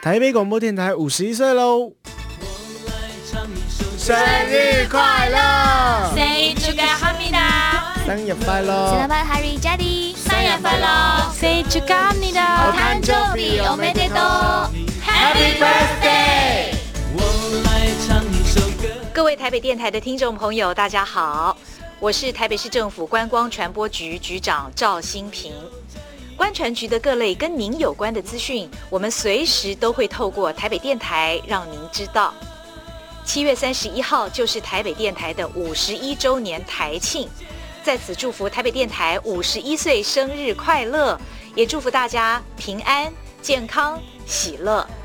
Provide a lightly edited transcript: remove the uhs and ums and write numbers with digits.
台北广播电台51岁喽！生日快乐 Say 축하합니다. 生日快乐 Selamat Hari Jadi. 생일 快乐 Say 축하합니다. お誕生日おめでとう Happy birthday 各位台北电台的听众朋友大家好，我是台北市政府观光传播局局长赵新平。观传局的各类跟您有关的资讯，我们随时都会透过台北电台让您知道。7月31号就是台北电台的51周年台庆，在此祝福台北电台51岁生日快乐，也祝福大家平安、健康、喜乐。